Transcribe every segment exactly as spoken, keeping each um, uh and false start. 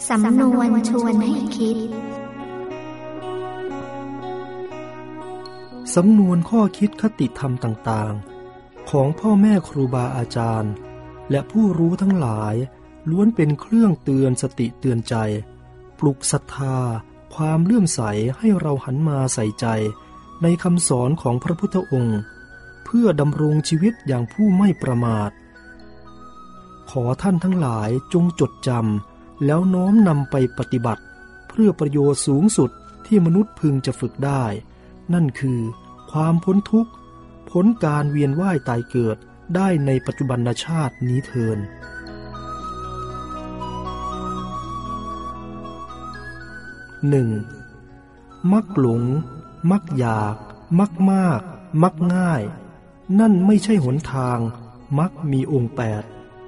สำนวนชวนให้คิดสำนวนข้อคิดคติธรรมต่างๆของพ่อแม่ครูบาอาจารย์และผู้รู้ทั้งหลายล้วนเป็นเครื่องเตือนสติเตือนใจปลุกศรัทธาความเลื่อมใสให้เราหันมาใส่ใจในคำสอนของพระพุทธองค์เพื่อดำรงชีวิตอย่างผู้ไม่ประมาทขอท่านทั้งหลายจงจดจำแล้วน้อมนำไปปฏิบัติเพื่อประโยชน์สูงสุดที่มนุษย์พึงจะฝึกได้นั่นคือความพ้นทุกข์พ้นการเวียนว่ายตายเกิดได้ในปัจจุบันชาตินี้เทินหนึ่งมักหลงมักอยากมักมากมักง่ายนั่นไม่ใช่หนทางมักมีองค์แปด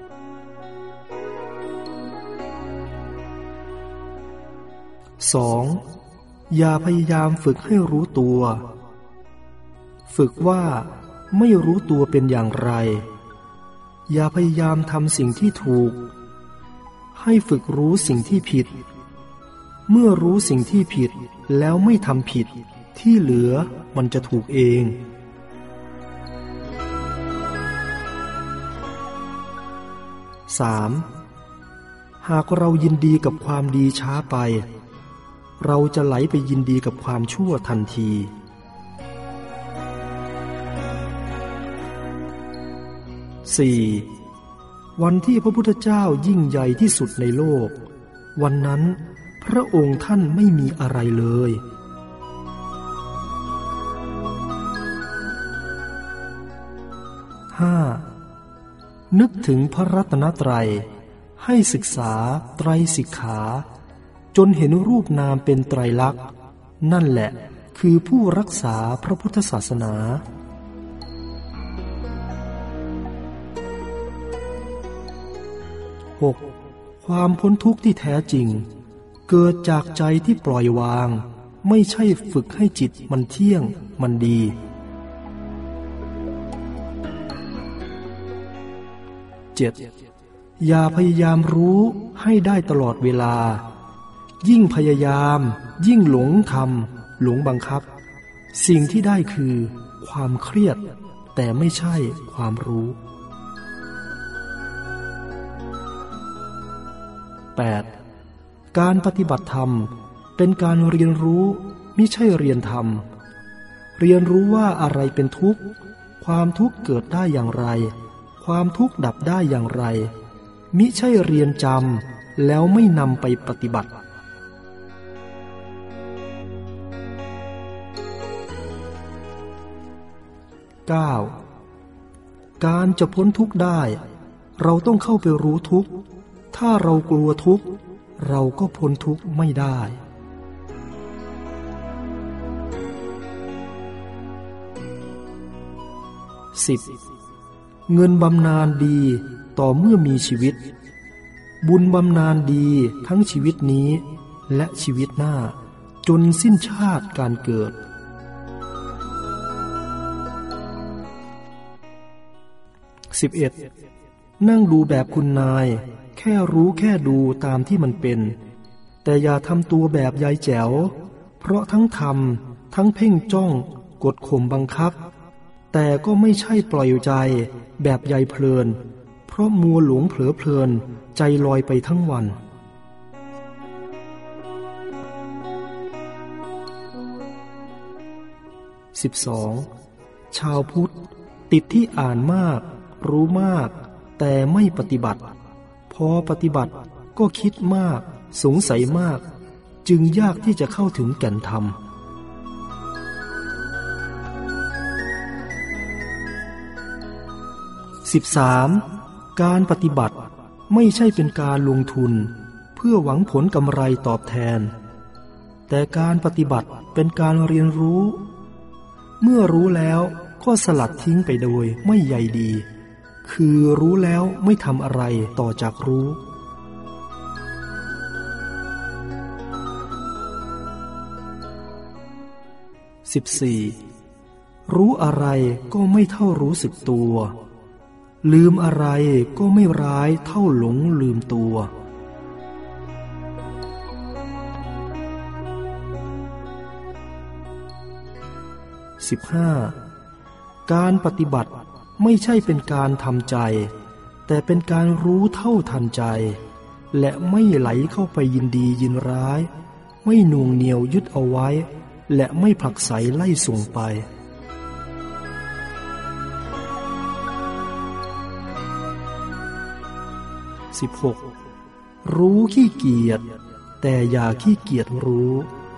สองอย่าพยายามฝึกให้รู้ตัวฝึกว่าไม่รู้ตัวเป็นอย่างไรอย่าพยายามทำสิ่งที่ถูกให้ฝึกรู้สิ่งที่ผิดเมื่อรู้สิ่งที่ผิดแล้วไม่ทำผิดที่เหลือมันจะถูกเองสามหากเรายินดีกับความดีช้าไปเราจะไหลไปยินดีกับความชั่วทันทีสี่วันที่พระพุทธเจ้ายิ่งใหญ่ที่สุดในโลกวันนั้นพระองค์ท่านไม่มีอะไรเลยห้านึกถึงพระรัตนตรัยให้ศึกษาไตรสิกขาจนเห็นรูปนามเป็นไตรลักษณ์นั่นแหละคือผู้รักษาพระพุทธศาสนาหกความพ้นทุกข์ที่แท้จริงเกิดจากใจที่ปล่อยวางไม่ใช่ฝึกให้จิตมันเที่ยงมันดีเจ็ดอย่าพยายามรู้ให้ได้ตลอดเวลายิ่งพยายามยิ่งหลงทำหลงบังคับสิ่งที่ได้คือความเครียดแต่ไม่ใช่ความรู้แปดการปฏิบัติธรรมเป็นการเรียนรู้มิใช่เรียนธรรมเรียนรู้ว่าอะไรเป็นทุกข์ความทุกข์เกิดได้อย่างไรความทุกข์ดับได้อย่างไรมิใช่เรียนจำแล้วไม่นำไปปฏิบัติเก้าการจะพ้นทุกข์ได้เราต้องเข้าไปรู้ทุกข์ถ้าเรากลัวทุกข์เราก็พ้นทุกข์ไม่ได้สิบเงินบำนาญดีต่อเมื่อมีชีวิตบุญบำนาญดีทั้งชีวิตนี้และชีวิตหน้าจนสิ้นชาติการเกิดสิบเอ็ดนั่งดูแบบคุณนายแค่รู้แค่ดูตามที่มันเป็นแต่อย่าทำตัวแบบยายแจ๋วเพราะทั้งทำทั้งเพ่งจ้องกดข่มบังคับแต่ก็ไม่ใช่ปล่อยใจแบบยายเพลินเพราะมัวหลงเผลอเพลินใจลอยไปทั้งวันสิบสองชาวพุทธติดที่อ่านมากรู้มากแต่ไม่ปฏิบัติพอปฏิบัติก็คิดมากสงสัยมากจึงยากที่จะเข้าถึงแก่นธรรมสิบสามการปฏิบัติไม่ใช่เป็นการลงทุนเพื่อหวังผลกำไรตอบแทนแต่การปฏิบัติเป็นการเรียนรู้เมื่อรู้แล้วก็สลัดทิ้งไปโดยไม่ใยดีคือรู้แล้วไม่ทำอะไรต่อจากรู้สิบสี่รู้อะไรก็ไม่เท่ารู้สึกตัวลืมอะไรก็ไม่ร้ายเท่าหลงลืมตัว สิสิบห้า การปฏิบัติไม่ใช่เป็นการทำใจแต่เป็นการรู้เท่าทันใจและไม่ไหลเข้าไปยินดียินร้ายไม่หน่วงเหนี่ยวยึดเอาไว้และไม่ผลักไสไล่ส่งไปสิบหก รู้ขี้เกียจแต่อย่าขี้เกียจรู้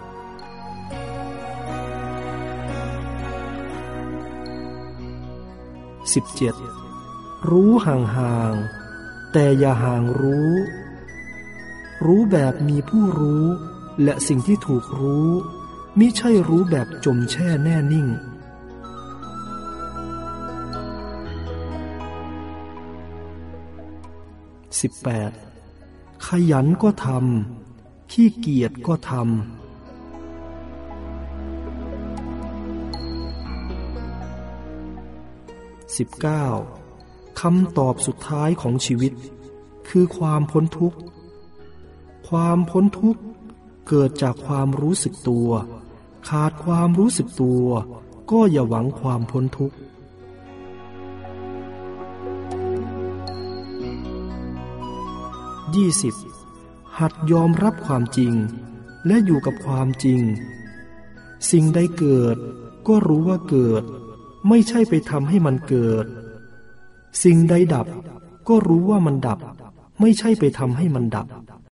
สิบเจ็ด รู้ห่างๆแต่อย่าห่างรู้รู้แบบมีผู้รู้และสิ่งที่ถูกรู้มิใช่รู้แบบจมแช่แน่นิ่งสิบแปด ขยันก็ทำขี้เกียจก็ทำสิบเก้า คำตอบสุดท้ายของชีวิตคือความพ้นทุกข์ความพ้นทุกข์เกิดจากความรู้สึกตัวขาดความรู้สึกตัวก็อย่าหวังความพ้นทุกข์ยี่สิบ หัดยอมรับความจริงและอยู่กับความจริงสิ่งใดเกิดก็รู้ว่าเกิดไม่ใช่ไปทำให้มันเกิดสิ่งใดดับก็รู้ว่ามันดับไม่ใช่ไปทำให้มันดับ